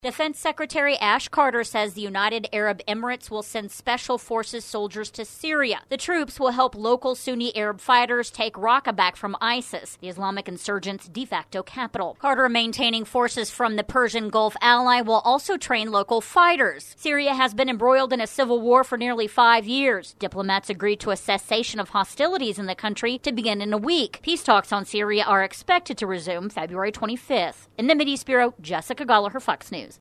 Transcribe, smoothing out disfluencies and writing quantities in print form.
Defense Secretary Ash Carter says the United Arab Emirates will send special forces soldiers to Syria. The troops will help local Sunni Arab fighters take Raqqa back from ISIS, the Islamic insurgents' de facto capital. Carter, maintaining forces from the Persian Gulf ally, will also train local fighters. Syria has been embroiled in a civil war for nearly 5 years. Diplomats agreed to a cessation of hostilities in the country to begin in a week. Peace talks on Syria are expected to resume February 25th. In the Mideast Bureau, Jessica Gallagher, Fox News.